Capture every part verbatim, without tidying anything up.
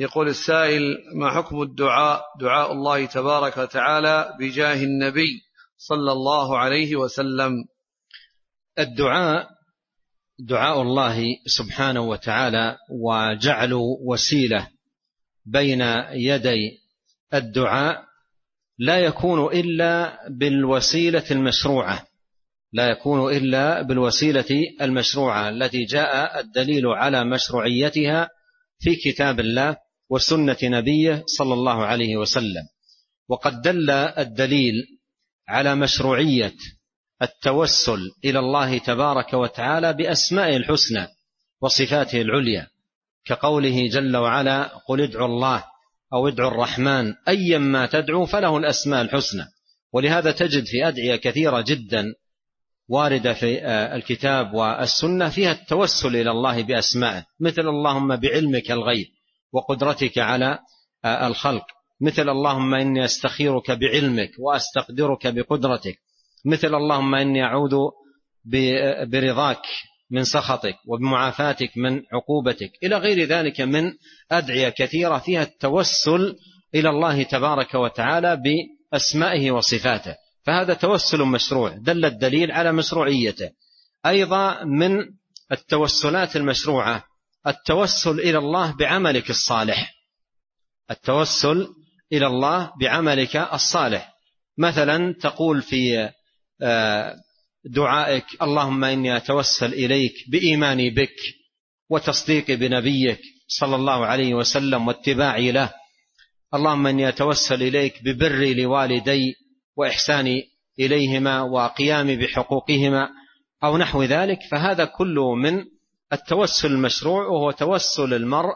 يقول السائل: ما حكم الدعاء دعاء الله تبارك وتعالى بجاه النبي صلى الله عليه وسلم؟ الدعاء دعاء الله سبحانه وتعالى، وجعل وسيلة بين يدي الدعاء لا يكون إلا بالوسيلة المشروعة لا يكون إلا بالوسيلة المشروعة التي جاء الدليل على مشروعيتها في كتاب الله وسنة نبيه صلى الله عليه وسلم. وقد دل الدليل على مشروعية التوسل إلى الله تبارك وتعالى بأسمائه الحسنى وصفاته العليا، كقوله جل وعلا: قل ادعوا الله أو ادعوا الرحمن أيا ما تدعوا فله الأسماء الحسنى. ولهذا تجد في أدعية كثيرة جدا واردة في الكتاب والسنة فيها التوسل إلى الله بأسمائه، مثل اللهم بعلمك الغيب وقدرتك على الخلق، مثل اللهم إني أستخيرك بعلمك وأستقدرك بقدرتك، مثل اللهم إني أعوذ برضاك من سخطك وبمعافاتك من عقوبتك، إلى غير ذلك من أدعية كثيرة فيها التوسل إلى الله تبارك وتعالى بأسمائه وصفاته، فهذا توسل مشروع دل الدليل على مشروعيته. أيضا من التوسلات المشروعة التوسل إلى الله بعملك الصالح التوسل إلى الله بعملك الصالح، مثلا تقول في دعائك: اللهم إني أتوسل إليك بإيماني بك وتصديقي بنبيك صلى الله عليه وسلم واتباعي له، اللهم إني أتوسل إليك ببري لوالدي وإحساني إليهما وقيامي بحقوقهما، أو نحو ذلك. فهذا كله من التوسل المشروع، وهو توسل المرء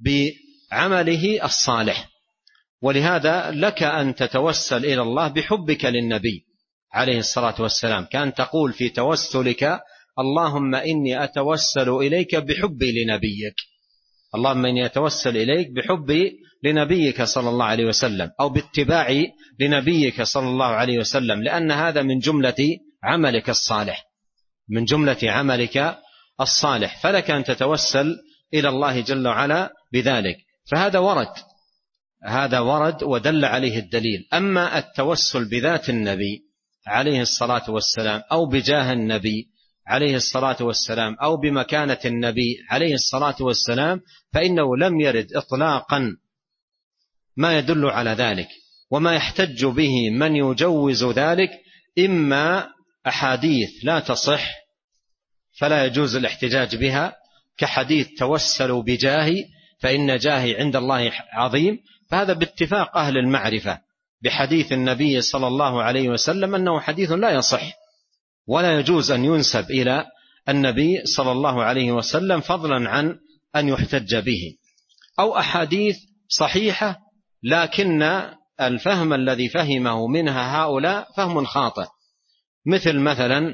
بعمله الصالح. ولهذا لك أن تتوسل إلى الله بحبك للنبي عليه الصلاة والسلام، كأن تقول في توسلك: اللهم إني أتوسل إليك بحبي لنبيك اللهم إني أتوسل إليك بحبي لنبيك صلى الله عليه وسلم، أو باتباعي لنبيك صلى الله عليه وسلم، لأن هذا من جملة عملك الصالح من جملة عملك الصالح فلك أن تتوسل إلى الله جل وعلا بذلك. فهذا ورد هذا ورد ودل عليه الدليل. أما التوسل بذات النبي عليه الصلاة والسلام، أو بجاه النبي عليه الصلاة والسلام، أو بمكانة النبي عليه الصلاة والسلام، فإنه لم يرد إطلاقا ما يدل على ذلك. وما يحتج به من يجوز ذلك إما أحاديث لا تصح فلا يجوز الاحتجاج بها، كحديث توسلوا بجاهي فإن جاهي عند الله عظيم، فهذا باتفاق أهل المعرفة بحديث النبي صلى الله عليه وسلم أنه حديث لا يصح ولا يجوز أن ينسب إلى النبي صلى الله عليه وسلم فضلا عن أن يحتج به. أو أحاديث صحيحة لكن الفهم الذي فهمه منها هؤلاء فهم خاطئ، مثل مثلا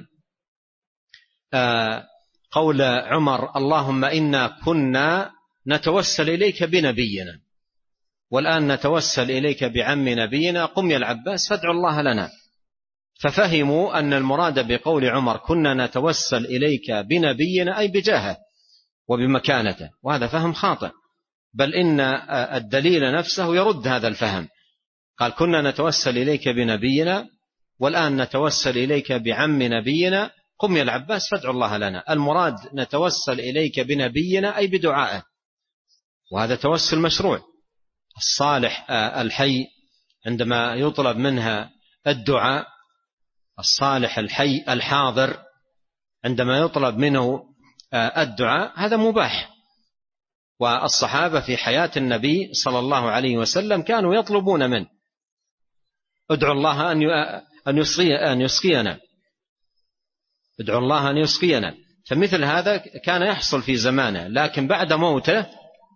قول عمر: اللهم إنا كنا نتوسل إليك بنبينا والآن نتوسل إليك بعم نبينا قم يا العباس فادع الله لنا. ففهموا أن المراد بقول عمر كنا نتوسل إليك بنبينا أي بجاهه وبمكانته، وهذا فهم خاطئ، بل إن الدليل نفسه يرد هذا الفهم. قال: كنا نتوسل إليك بنبينا والآن نتوسل إليك بعم نبينا قم يا العباس فادع الله لنا. المراد نتوسل إليك بنبينا أي بدعائه، وهذا توسل مشروع. الصالح الحي عندما يطلب منها الدعاء، الصالح الحي الحاضر عندما يطلب منه الدعاء هذا مباح. والصحابة في حياة النبي صلى الله عليه وسلم كانوا يطلبون منه: ادعوا الله أن يسقي أن يسقينا ادعوا الله أن يسقينا. فمثل هذا كان يحصل في زمانه، لكن بعد موته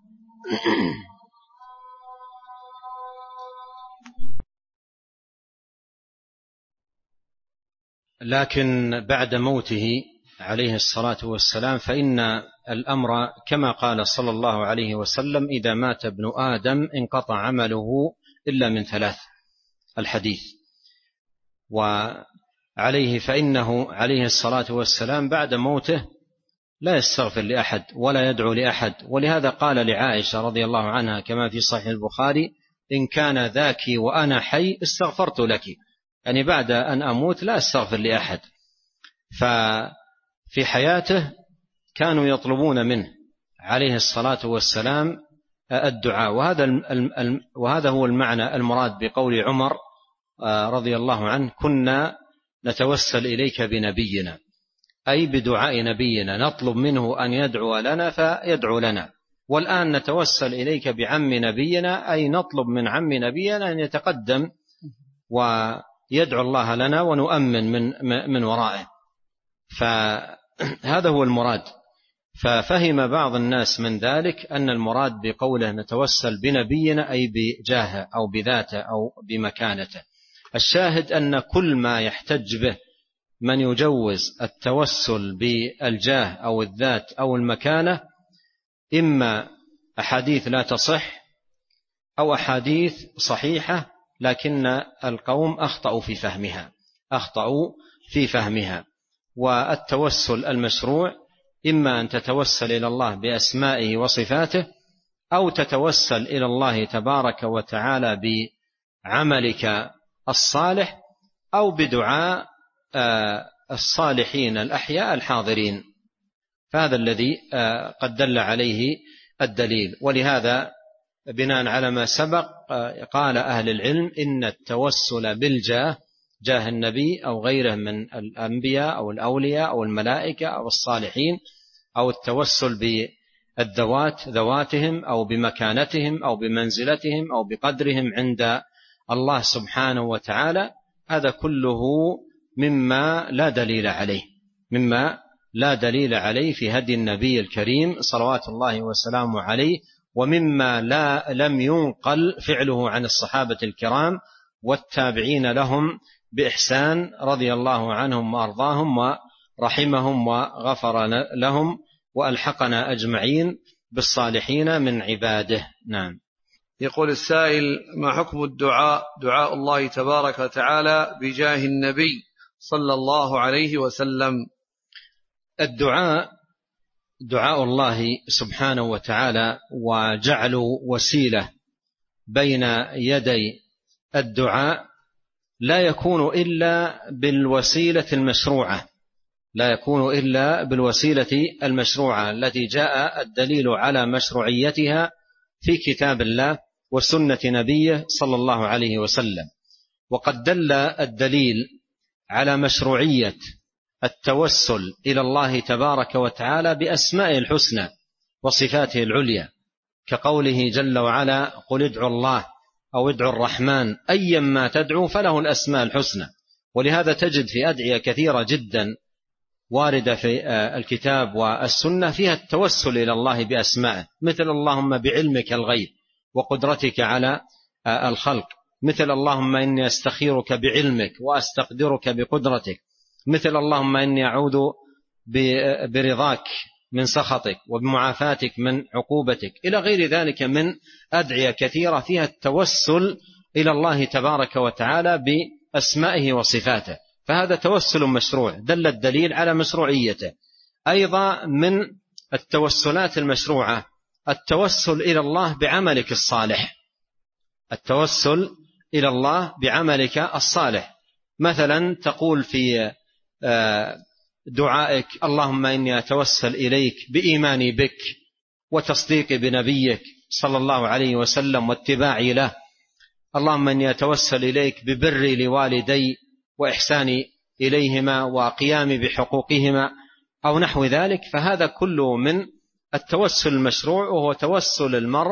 لكن بعد موته عليه الصلاة والسلام فإن الأمر كما قال صلى الله عليه وسلم: إذا مات ابن آدم انقطع عمله إلا من ثلاث، الحديث. وعليه فإنه عليه الصلاة والسلام بعد موته لا يستغفر لأحد ولا يدعو لأحد. ولهذا قال لعائشة رضي الله عنها كما في صحيح البخاري: إن كان ذاك وأنا حي استغفرت لك، يعني بعد أن أموت لا أستغفر لأحد. ففي حياته كانوا يطلبون منه عليه الصلاة والسلام الدعاء. وهذا وهذا هو المعنى المراد بقول عمر رضي الله عنه: كنا نتوسل إليك بنبينا، أي بدعاء نبينا، نطلب منه أن يدعو لنا فيدعو لنا. والآن نتوسل إليك بعم نبينا، أي نطلب من عم نبينا أن يتقدم ويدعو الله لنا ونؤمن من من ورائه. فهذا هو المراد. ففهم بعض الناس من ذلك أن المراد بقوله نتوسل بنبينا أي بجاهه أو بذاته أو بمكانته. الشاهد أن كل ما يحتج به من يجوز التوسل بالجاه أو الذات أو المكانة إما أحاديث لا تصح أو أحاديث صحيحة لكن القوم أخطأوا في فهمها أخطأوا في فهمها. والتوسل المشروع إما أن تتوسل إلى الله بأسمائه وصفاته، أو تتوسل إلى الله تبارك وتعالى بعملك الصالح، أو بدعاء الصالحين الأحياء الحاضرين. فهذا الذي قد دل عليه الدليل. ولهذا بناء على ما سبق قال أهل العلم إن التوسل بالجاه، جاه النبي أو غيره من الأنبياء أو الأولياء أو الملائكة أو الصالحين، أو التوسل بالذوات ذواتهم أو بمكانتهم أو بمنزلتهم أو بقدرهم عند الله سبحانه وتعالى، هذا كله مما لا دليل عليه مما لا دليل عليه في هدي النبي الكريم صلوات الله وسلامه عليه، ومما لا لم ينقل فعله عن الصحابة الكرام والتابعين لهم بإحسان رضي الله عنهم وأرضاهم ورحمهم وغفر لهم وألحقنا أجمعين بالصالحين من عباده. نعم. يقول السائل: ما حكم الدعاء دعاء الله تبارك وتعالى بجاه النبي صلى الله عليه وسلم؟ الدعاء دعاء الله سبحانه وتعالى، وجعل وسيلة بين يدي الدعاء لا يكون إلا بالوسيلة المشروعة لا يكون إلا بالوسيلة المشروعة التي جاء الدليل على مشروعيتها في كتاب الله وسنة نبيه صلى الله عليه وسلم. وقد دل الدليل على مشروعية التوسل إلى الله تبارك وتعالى بأسماء الحسنى وصفاته العليا، كقوله جل وعلا: قل ادعوا الله أو ادعوا الرحمن أيما تدعوا فله الأسماء الحسنى. ولهذا تجد في أدعية كثيرة جدا واردة في الكتاب والسنة فيها التوسل إلى الله بأسمائه، مثل اللهم بعلمك الغيب وقدرتك على الخلق، مثل اللهم إني أستخيرك بعلمك وأستقدرك بقدرتك، مثل اللهم إني أعوذ برضاك من سخطك وبمعافاتك من عقوبتك، إلى غير ذلك من أدعية كثيرة فيها التوسل إلى الله تبارك وتعالى بأسمائه وصفاته. فهذا توسل مشروع دل الدليل على مشروعيته. أيضا من التوسلات المشروعة التوسل إلى الله بعملك الصالح التوسل إلى الله بعملك الصالح. مثلا تقول في دعائك: اللهم إني أتوسل إليك بإيماني بك وتصديقي بنبيك صلى الله عليه وسلم واتباعي له. اللهم إني أتوسل إليك ببري لوالدي وإحساني إليهما وقيامي بحقوقهما، أو نحو ذلك. فهذا كله من التوسل المشروع، وهو توسل المرء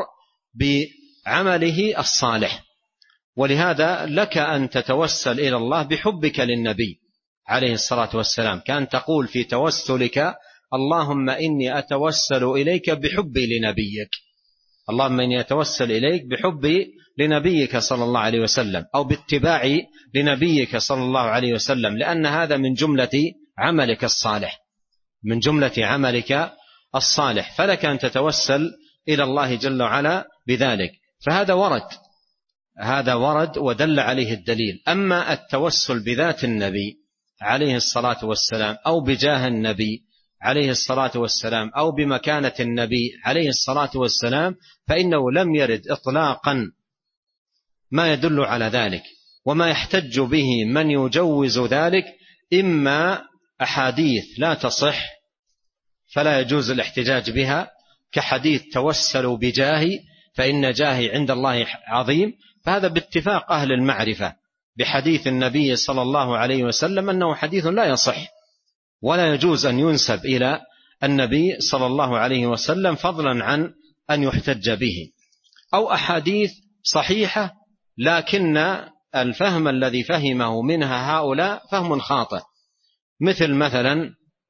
بعمله الصالح. ولهذا لك أن تتوسل إلى الله بحبك للنبي عليه الصلاة والسلام، كأن تقول في توسلك: اللهم إني أتوسل إليك بحبي لنبيك اللهم إني أتوسل إليك بحبي لنبيك صلى الله عليه وسلم، أو باتباعي لنبيك صلى الله عليه وسلم، لأن هذا من جملة عملك الصالح من جملة عملك الصالح فلك أن تتوسل إلى الله جل وعلا بذلك. فهذا ورد هذا ورد ودل عليه الدليل. أما التوسل بذات النبي عليه الصلاة والسلام أو بجاه النبي عليه الصلاة والسلام أو بمكانة النبي عليه الصلاة والسلام فإنه لم يرد إطلاقا ما يدل على ذلك. وما يحتج به من يجوز ذلك إما أحاديث لا تصح فلا يجوز الاحتجاج بها، كحديث توسلوا بجاهي فإن جاهي عند الله عظيم، فهذا باتفاق أهل المعرفة بحديث النبي صلى الله عليه وسلم أنه حديث لا يصح ولا يجوز أن ينسب إلى النبي صلى الله عليه وسلم فضلا عن أن يحتج به. أو أحاديث صحيحة لكن الفهم الذي فهمه منها هؤلاء فهم خاطئ، مثل مثلا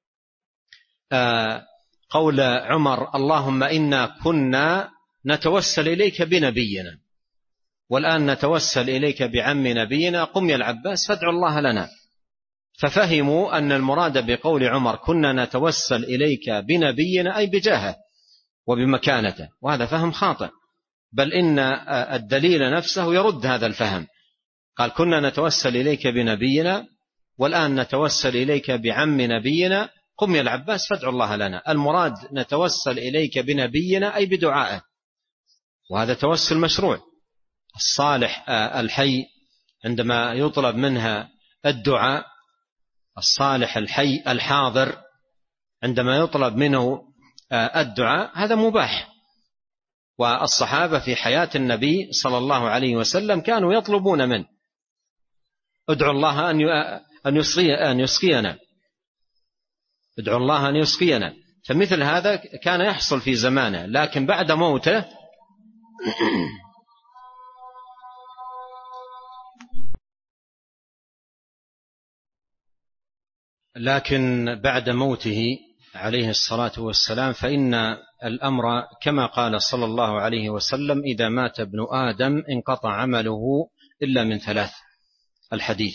قول عمر اللهم إنا كنا نتوسل إليك بنبينا والآن نتوسل إليك بعم نبينا قم يا العباس فادعوا الله لنا، ففهموا أن المراد بقول عمر كنا نتوسل إليك بنبينا أي بجاهه وبمكانته، وهذا فهم خاطئ، بل إن الدليل نفسه يرد هذا الفهم. قال كنا نتوسل إليك بنبينا والآن نتوسل إليك بعم نبينا قم يا العباس فادعوا الله لنا، المراد نتوسل إليك بنبينا أي بدعائه، وهذا توسل مشروع. الصالح الحي عندما يطلب منها الدعاء، الصالح الحي الحاضر عندما يطلب منه الدعاء هذا مباح. والصحابة في حياة النبي صلى الله عليه وسلم كانوا يطلبون منه ادعوا الله أن أن يسقينا، ادعوا الله أن يسقينا، فمثل هذا كان يحصل في زمانه. لكن بعد موته لكن بعد موته عليه الصلاة والسلام فإن الأمر كما قال صلى الله عليه وسلم إذا مات ابن آدم انقطع عمله إلا من ثلاث، الحديث.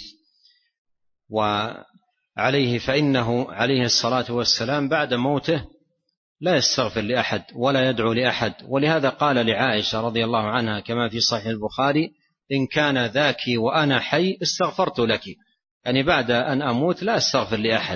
وعليه فإنه عليه الصلاة والسلام بعد موته لا يستغفر لأحد ولا يدعو لأحد، ولهذا قال لعائشة رضي الله عنها كما في صحيح البخاري إن كان ذاك وأنا حي استغفرت لك، يعني بعد أن أموت لا أستغفر لأحد.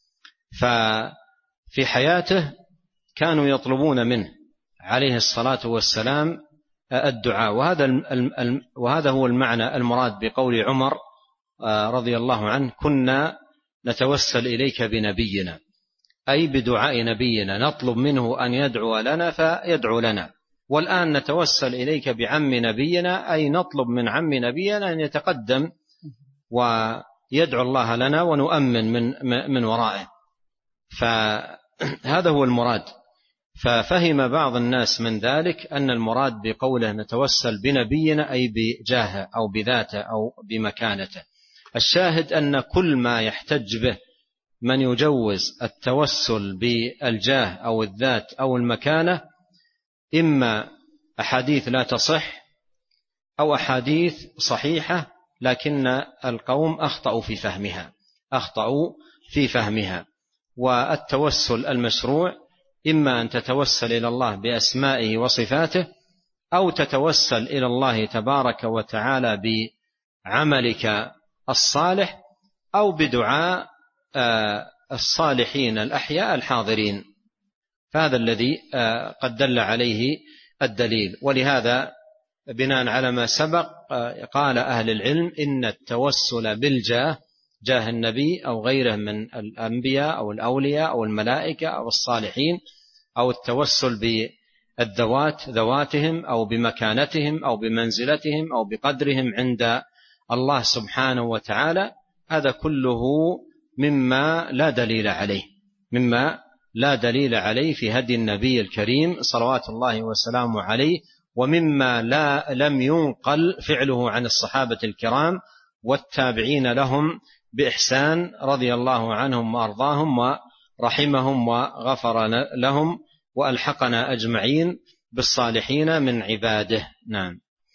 ففي حياته كانوا يطلبون منه عليه الصلاة والسلام الدعاء، وهذا وهذا هو المعنى المراد بقول عمر رضي الله عنه كنا نتوسل إليك بنبينا، أي بدعاء نبينا نطلب منه أن يدعو لنا فيدعو لنا، والآن نتوسل إليك بعم نبينا أي نطلب من عم نبينا أن يتقدم ويدعو الله لنا ونؤمن من من ورائه. فهذا هو المراد. ففهم بعض الناس من ذلك أن المراد بقوله نتوسل بنبينا أي بجاهه أو بذاته أو بمكانته. الشاهد أن كل ما يحتج به من يجوز التوسل بالجاه أو الذات أو المكانة إما أحاديث لا تصح أو أحاديث صحيحة لكن القوم أخطأوا في فهمها أخطأوا في فهمها. والتوسل المشروع إما أن تتوسل إلى الله بأسمائه وصفاته أو تتوسل إلى الله تبارك وتعالى بعملك الصالح أو بدعاء الصالحين الأحياء الحاضرين، فهذا الذي قد دل عليه الدليل. ولهذا بناء على ما سبق قال أهل العلم إن التوسل بالجاه جاه النبي أو غيره من الأنبياء أو الأولياء أو الملائكة أو الصالحين أو التوسل بالذوات ذواتهم أو بمكانتهم أو بمنزلتهم أو بقدرهم عند الله سبحانه وتعالى، هذا كله مما لا دليل عليه مما لا دليل عليه في هدي النبي الكريم صلوات الله وسلامه عليه، ومما لا لم ينقل فعله عن الصحابة الكرام والتابعين لهم بإحسان رضي الله عنهم وأرضاهم ورحمهم وغفر لهم وألحقنا أجمعين بالصالحين من عباده. نعم.